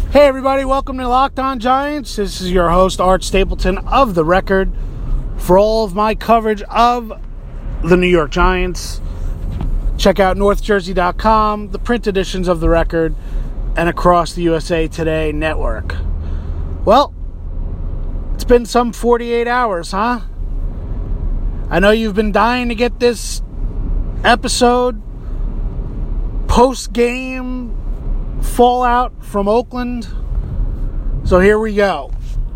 Hey everybody, welcome to Locked On Giants. This is your host, Art Stapleton of The Record. For all of my coverage of the New York Giants, check out NorthJersey.com, the print editions of The Record, and across the USA Today network. Well, it's been some 48 hours, huh? I know you've been dying to get this episode, post-game fallout from Oakland. So here we go.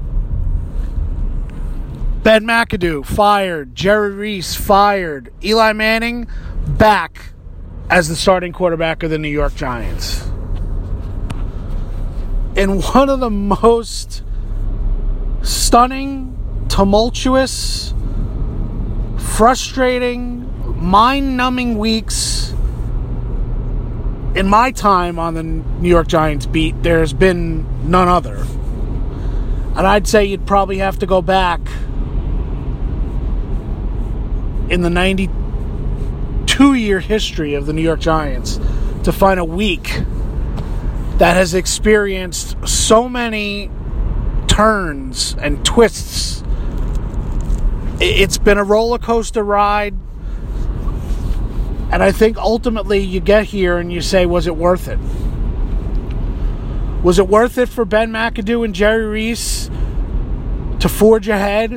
Ben McAdoo fired. Jerry Reese fired. Eli Manning back as the starting quarterback of the New York Giants. In one of the most stunning, tumultuous, frustrating, mind-numbing weeks in my time on the New York Giants beat, there's been none other. And I'd say you'd probably have to go back in the 92-year history of the New York Giants to find a week that has experienced so many turns and twists. It's been a roller coaster ride. And I think ultimately you get here and you say, was it worth it? Was it worth it for Ben McAdoo and Jerry Reese to forge ahead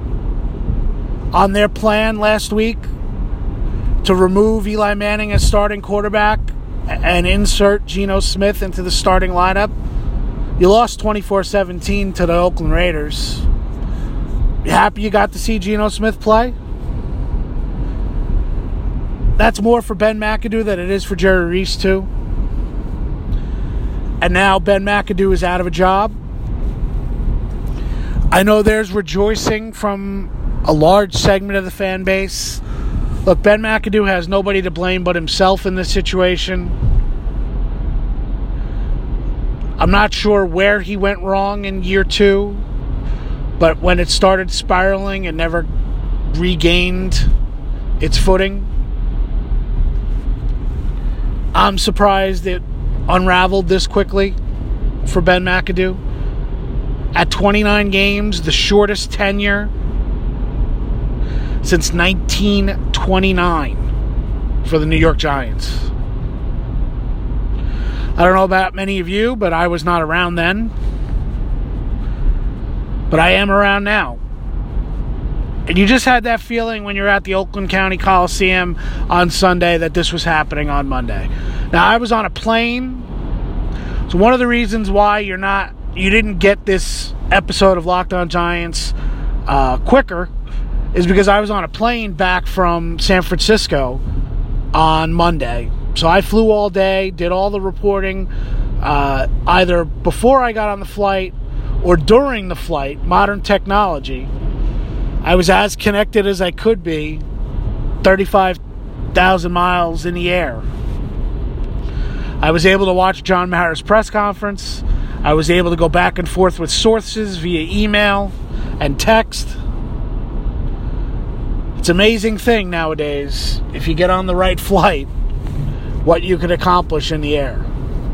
on their plan last week to remove Eli Manning as starting quarterback and insert Geno Smith into the starting lineup? You lost 24-17 to the Oakland Raiders. You happy you got to see Geno Smith play? That's more for Ben McAdoo than it is for Jerry Reese, too. And now Ben McAdoo is out of a job. I know there's rejoicing from a large segment of the fan base. Look, Ben McAdoo has nobody to blame but himself in this situation. I'm not sure where he went wrong in year two, but when it started spiraling, it never regained its footing. I'm surprised it unraveled this quickly for Ben McAdoo. At 29 games, the shortest tenure since 1929 for the New York Giants. I don't know about many of you, but I was not around then. But I am around now. And you just had that feeling when you're at the Oakland County Coliseum on Sunday that this was happening on Monday. Now, I was on a plane. So one of the reasons why you didn't get this episode of Locked On Giants quicker is because I was on a plane back from San Francisco on Monday. So I flew all day, did all the reporting, either before I got on the flight or during the flight, modern technology. I was as connected as I could be, 35,000 miles in the air. I was able to watch John Mara's press conference. I was able to go back and forth with sources via email and text. It's an amazing thing nowadays, if you get on the right flight, what you can accomplish in the air.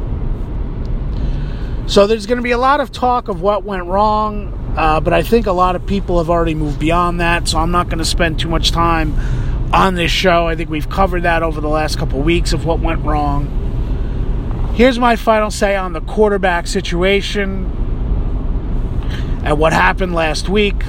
So there's going to be a lot of talk of what went wrong, but I think a lot of people have already moved beyond that, so I'm not going to spend too much time on this show. I think we've covered that over the last couple of weeks of what went wrong. Here's my final say on the quarterback situation and what happened last week.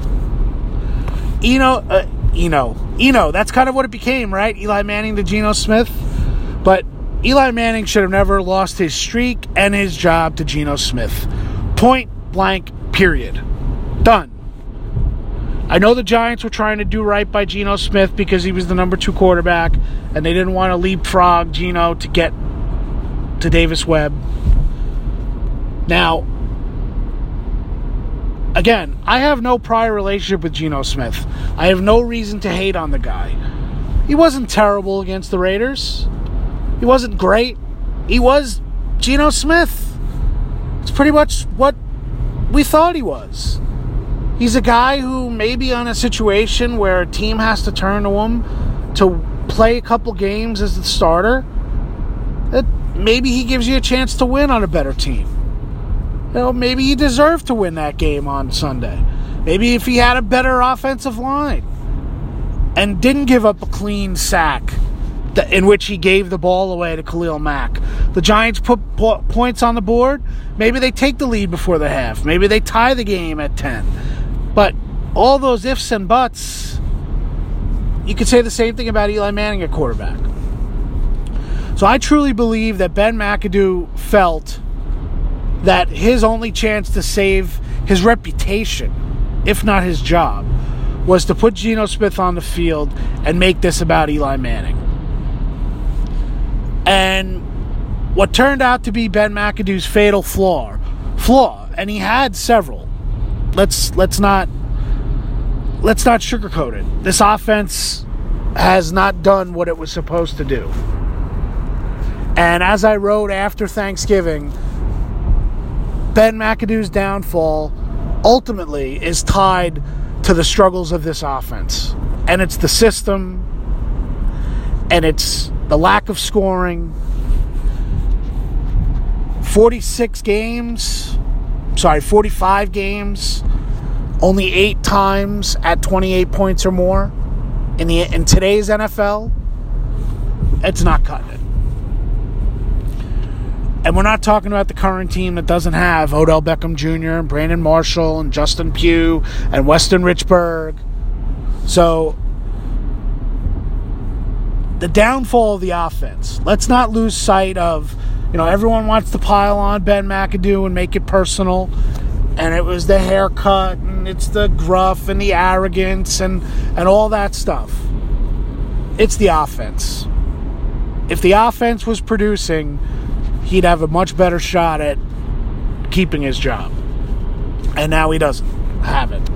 Eno, that's kind of what it became, right? Eli Manning to Geno Smith. But Eli Manning should have never lost his streak and his job to Geno Smith. Point blank, period. Done. I know the Giants were trying to do right by Geno Smith because he was the number 2 quarterback, and they didn't want to leapfrog Geno to get to Davis Webb. Now, again, I have no prior relationship with Geno Smith. I have no reason to hate on the guy. He wasn't terrible against the Raiders. He wasn't great. He was Geno Smith. It's pretty much what we thought he was. He's a guy who may be on a situation where a team has to turn to him to play a couple games as the starter. Maybe he gives you a chance to win on a better team. maybe he deserved to win that game on Sunday. Maybe if he had a better offensive line and didn't give up a clean sack in which he gave the ball away to Khalil Mack. The Giants put points on the board. Maybe they take the lead before the half. Maybe they tie the game at 10. But all those ifs and buts, you could say the same thing about Eli Manning at quarterback. So I truly believe that Ben McAdoo felt that his only chance to save his reputation, if not his job, was to put Geno Smith on the field and make this about Eli Manning. And what turned out to be Ben McAdoo's fatal flaw, and he had several. Let's not sugarcoat it. This offense has not done what it was supposed to do. And as I wrote after Thanksgiving, Ben McAdoo's downfall ultimately is tied to the struggles of this offense. And it's the system, and it's the lack of scoring. 45 games, only 8 times at 28 points or more. In today's NFL, it's not cutting it. And we're not talking about the current team that doesn't have Odell Beckham Jr. and Brandon Marshall and Justin Pugh and Weston Richburg. So, the downfall of the offense. Let's not lose sight of, everyone wants to pile on Ben McAdoo and make it personal. And it was the haircut, and it's the gruff and the arrogance and all that stuff. It's the offense. If the offense was producing, he'd have a much better shot at keeping his job. And now he doesn't have it.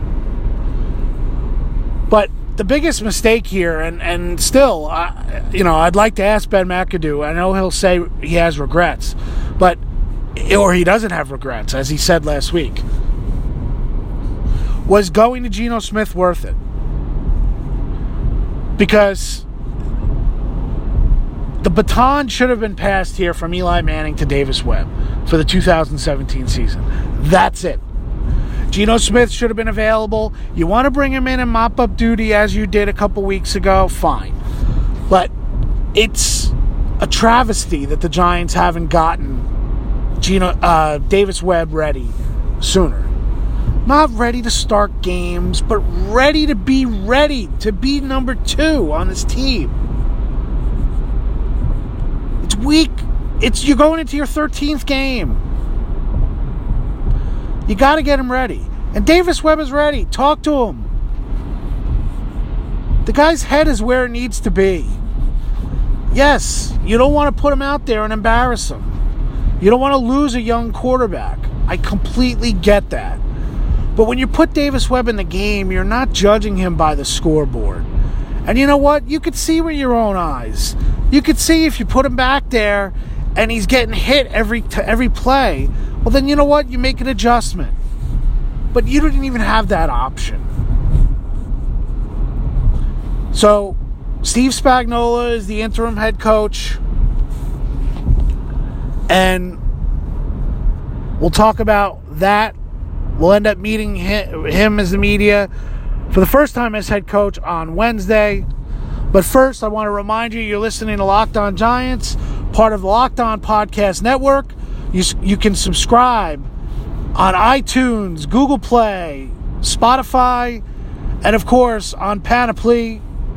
But the biggest mistake here, and still, I'd like to ask Ben McAdoo. I know he'll say he has regrets, or he doesn't have regrets, as he said last week. Was going to Geno Smith worth it? Because the baton should have been passed here from Eli Manning to Davis Webb for the 2017 season. That's it. Geno Smith should have been available. You want to bring him in and mop up duty as you did a couple weeks ago, fine. But it's a travesty that the Giants haven't gotten Davis Webb ready sooner. Not ready to start games, but ready to be number 2 on this team. It's weak. You're going into your 13th game. You got to get him ready. And Davis Webb is ready. Talk to him. The guy's head is where it needs to be. Yes, you don't want to put him out there and embarrass him. You don't want to lose a young quarterback. I completely get that. But when you put Davis Webb in the game, you're not judging him by the scoreboard. And you know what? You could see with your own eyes. You could see if you put him back there and he's getting hit every play, well, then you know what? You make an adjustment. But you didn't even have that option. So, Steve Spagnuolo is the interim head coach. And we'll talk about that. We'll end up meeting him as the media for the first time as head coach on Wednesday. But first, I want to remind you, you're listening to Locked On Giants, part of the Locked On Podcast Network. You can subscribe on iTunes, Google Play, Spotify, and of course on Panoply.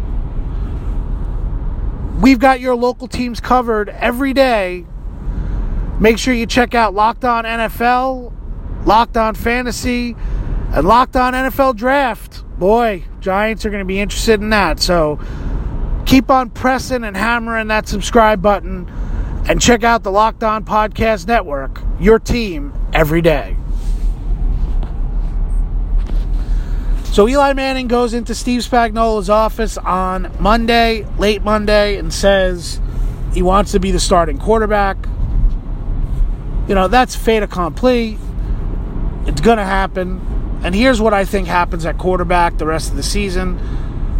We've got your local teams covered every day. Make sure you check out Locked On NFL, Locked On Fantasy, and Locked On NFL Draft. Boy, Giants are going to be interested in that. So keep on pressing and hammering that subscribe button. And check out the Locked On Podcast Network, your team every day. So Eli Manning goes into Steve Spagnuolo's office on Monday, late Monday, and says he wants to be the starting quarterback. That's fait accompli. It's going to happen. And here's what I think happens at quarterback the rest of the season.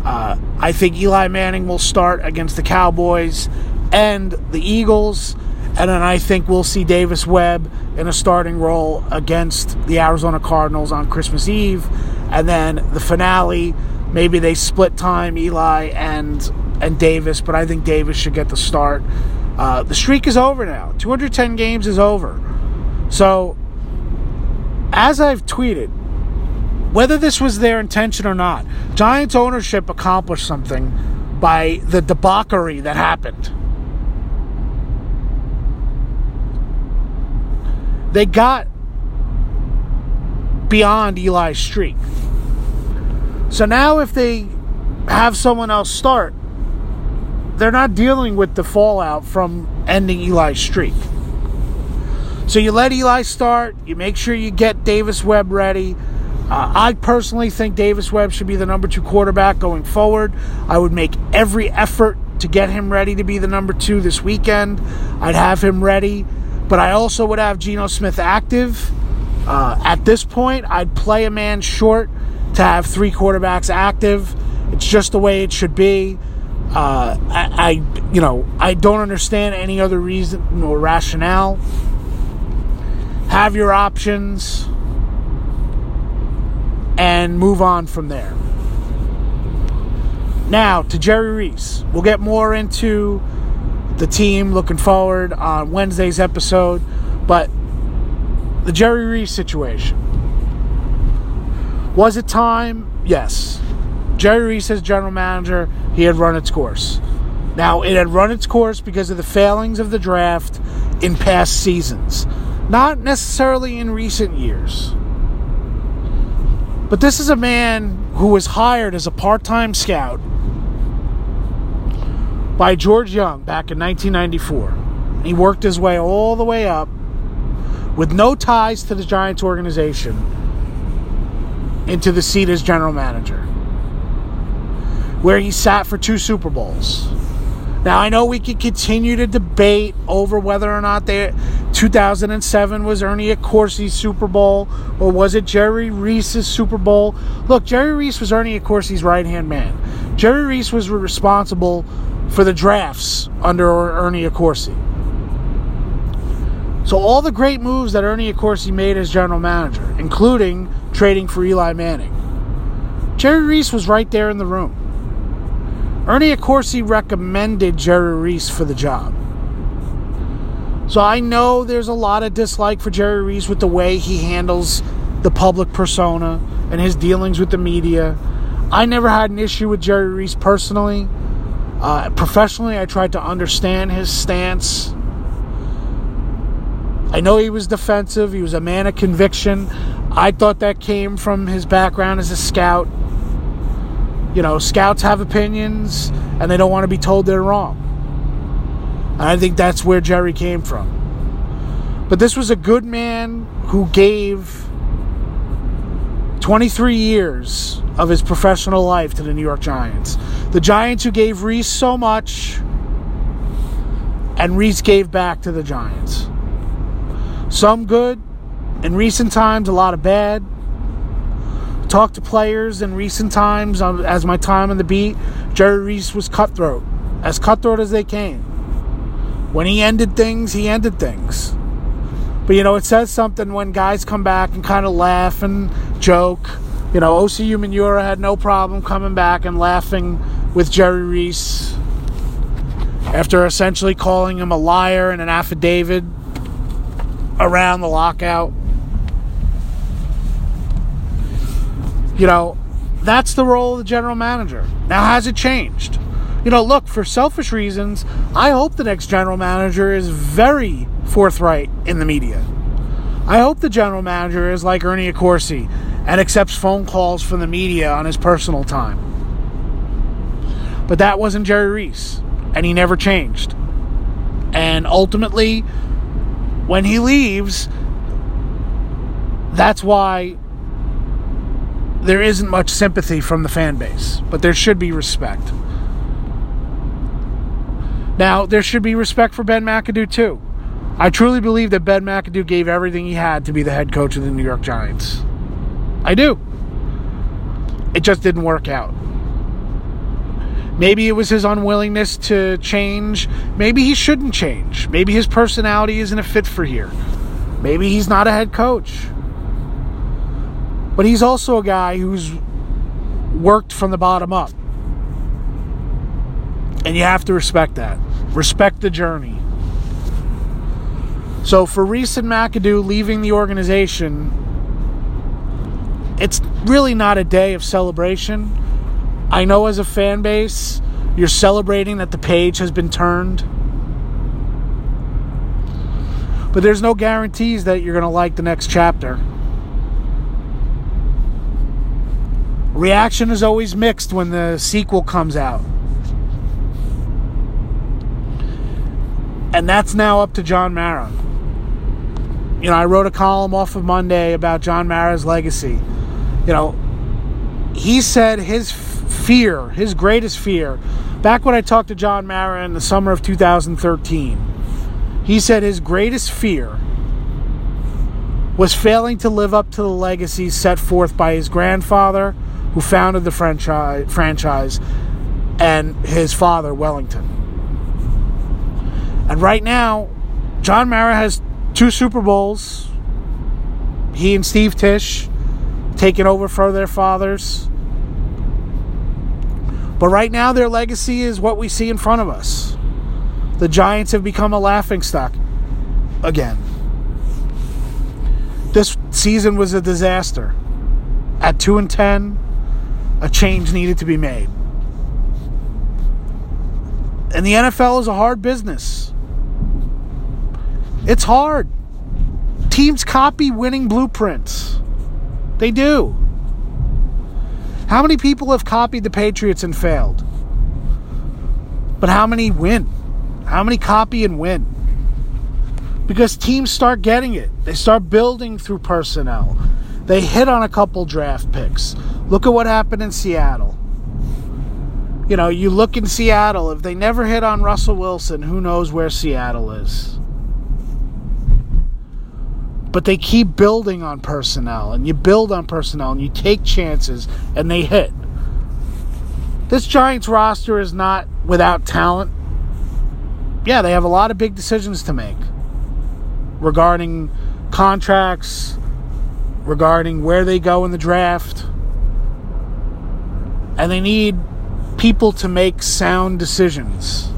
I think Eli Manning will start against the Cowboys and the Eagles, And then I think we'll see Davis Webb in a starting role against the Arizona Cardinals on Christmas Eve. And then the finale, maybe they split time, Eli and Davis, but I think Davis should get the start. The streak is over now. 210 games is over. So, as I've tweeted, whether this was their intention or not, Giants ownership accomplished something by the debauchery that happened. They got beyond Eli's streak. So now if they have someone else start, they're not dealing with the fallout from ending Eli's streak. So you let Eli start, you make sure you get Davis Webb ready. I personally think Davis Webb should be the number 2 quarterback going forward. I would make every effort to get him ready to be the number 2 this weekend. I'd have him ready. But I also would have Geno Smith active. At this point, I'd play a man short to have 3 quarterbacks active. It's just the way it should be. I don't understand any other reason or rationale. Have your options and move on from there. Now, to Jerry Reese. We'll get more into the team looking forward on Wednesday's episode, but the Jerry Reese situation. Was it time? Yes. Jerry Reese as general manager, he had run its course. Now, it had run its course because of the failings of the draft in past seasons, not necessarily in recent years. But this is a man who was hired as a part-time scout by George Young back in 1994. He worked his way all the way up with no ties to the Giants organization into the seat as general manager, where he sat for 2 Super Bowls. Now, I know we could continue to debate over whether or not 2007 was Ernie Accorsi's Super Bowl or was it Jerry Reese's Super Bowl. Look, Jerry Reese was Ernie Accorsi's right-hand man. Jerry Reese was responsible for the drafts under Ernie Accorsi. So all the great moves that Ernie Accorsi made as general manager, including trading for Eli Manning, Jerry Reese was right there in the room. Ernie Accorsi recommended Jerry Reese for the job. So I know there's a lot of dislike for Jerry Reese with the way he handles the public persona and his dealings with the media. I never had an issue with Jerry Reese personally. Professionally, I tried to understand his stance. I know he was defensive. He was a man of conviction. I thought that came from his background as a scout. You know, scouts have opinions, and they don't want to be told they're wrong. And I think that's where Jerry came from. But this was a good man who gave 23 years of his professional life to the New York Giants. The Giants who gave Reese so much, and Reese gave back to the Giants. Some good, in recent times a lot of bad. Talked to players in recent times as my time on the beat. Jerry Reese was cutthroat as they came. When he ended things, he ended things. But, it says something when guys come back and kind of laugh and joke. Osi Umenyiora had no problem coming back and laughing with Jerry Reese after essentially calling him a liar in an affidavit around the lockout. That's the role of the general manager. Now, has it changed? Look, for selfish reasons, I hope the next general manager is very forthright in the media. I hope the general manager is like Ernie Accorsi and accepts phone calls from the media on his personal time. But that wasn't Jerry Reese, and he never changed. And ultimately, when he leaves, that's why there isn't much sympathy from the fan base, but there should be respect. Now, there should be respect for Ben McAdoo, too. I truly believe that Ben McAdoo gave everything he had to be the head coach of the New York Giants. I do. It just didn't work out. Maybe it was his unwillingness to change. Maybe he shouldn't change. Maybe his personality isn't a fit for here. Maybe he's not a head coach. But he's also a guy who's worked from the bottom up. And you have to respect that. Respect the journey. So for Reese and McAdoo leaving the organization, it's really not a day of celebration. I know as a fan base, you're celebrating that the page has been turned. But there's no guarantees that you're going to like the next chapter. Reaction is always mixed when the sequel comes out. And that's now up to John Mara. You know, I wrote a column off of Monday about John Mara's legacy. You know, he said his fear, his greatest fear, back when I talked to John Mara in the summer of 2013, he said his greatest fear was failing to live up to the legacy set forth by his grandfather, who founded the franchise, and his father, Wellington. And right now, John Mara has 2 Super Bowls. He and Steve Tisch taking over for their fathers. But right now, their legacy is what we see in front of us. The Giants have become a laughingstock again. This season was a disaster. At 2-10, a change needed to be made. And the NFL is a hard business. It's hard. Teams copy winning blueprints. They do. How many people have copied the Patriots and failed? But how many win? How many copy and win? Because teams start getting it. They start building through personnel. They hit on a couple draft picks. Look at what happened in Seattle. You know, you look in Seattle, if they never hit on Russell Wilson, who knows where Seattle is? But they keep building on personnel, and you build on personnel, and you take chances, and they hit. This Giants roster is not without talent. Yeah, they have a lot of big decisions to make regarding contracts, regarding where they go in the draft. And they need people to make sound decisions.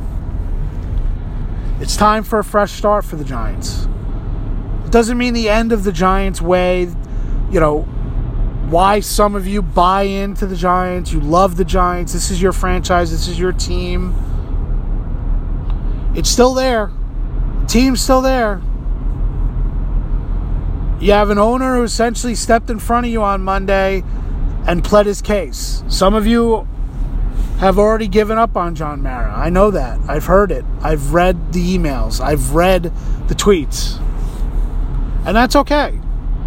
It's time for a fresh start for the Giants. It doesn't mean the end of the Giants way. You know, why some of you buy into the Giants, you love the Giants, this is your franchise, this is your team. It's still there. The team's still there. You have an owner who essentially stepped in front of you on Monday and pled his case. Some of you have already given up on John Mara. I know that. I've heard it. I've read the emails. I've read the tweets. And that's okay.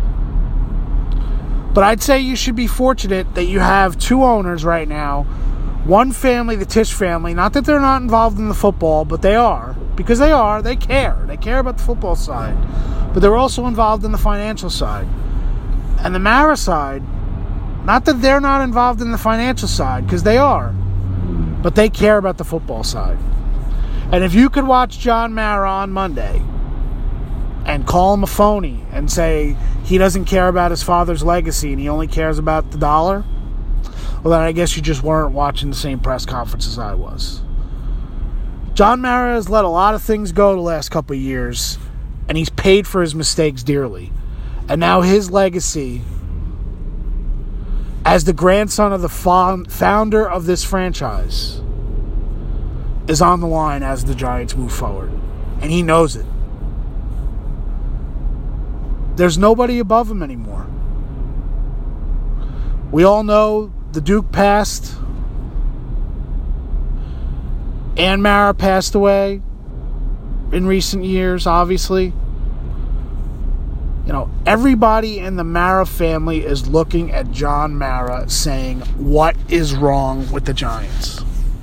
But I'd say you should be fortunate that you have 2 owners right now. One family, the Tisch family. Not that they're not involved in the football, but they are. Because they are. They care. They care about the football side. But they're also involved in the financial side. And the Mara side, not that they're not involved in the financial side, because they are. But they care about the football side. And if you could watch John Mara on Monday and call him a phony and say he doesn't care about his father's legacy and he only cares about the dollar, well, then I guess you just weren't watching the same press conference as I was. John Mara has let a lot of things go the last couple of years, and he's paid for his mistakes dearly. And now his legacy as the grandson of the founder of this franchise is on the line as the Giants move forward. And he knows it. There's nobody above him anymore. We all know the Duke passed. Ann Mara passed away in recent years, obviously. You know, everybody in the Mara family is looking at John Mara saying, what is wrong with the Giants?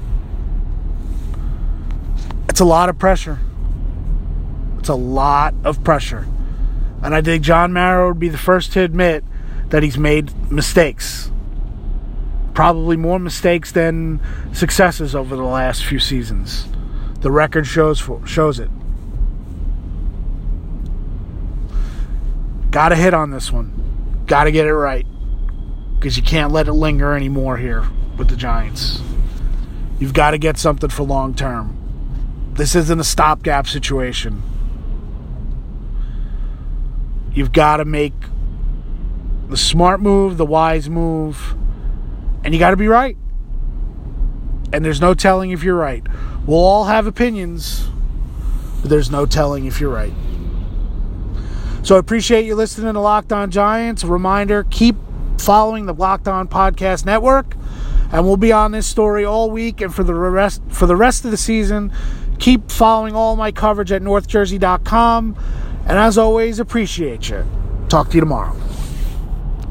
It's a lot of pressure. It's a lot of pressure. And I think John Mara would be the first to admit that he's made mistakes. Probably more mistakes than successes over the last few seasons. The record shows it. Got to hit on this one. Got to get it right. Because you can't let it linger anymore here with the Giants. You've got to get something for long term. This isn't a stopgap situation. You've got to make the smart move, the wise move, and you got to be right. And there's no telling if you're right. We'll all have opinions, but there's no telling if you're right. So I appreciate you listening to Locked On Giants. A reminder, keep following the Locked On Podcast Network, and we'll be on this story all week and for the rest of the season. Keep following all my coverage at northjersey.com. And as always, appreciate you. Talk to you tomorrow.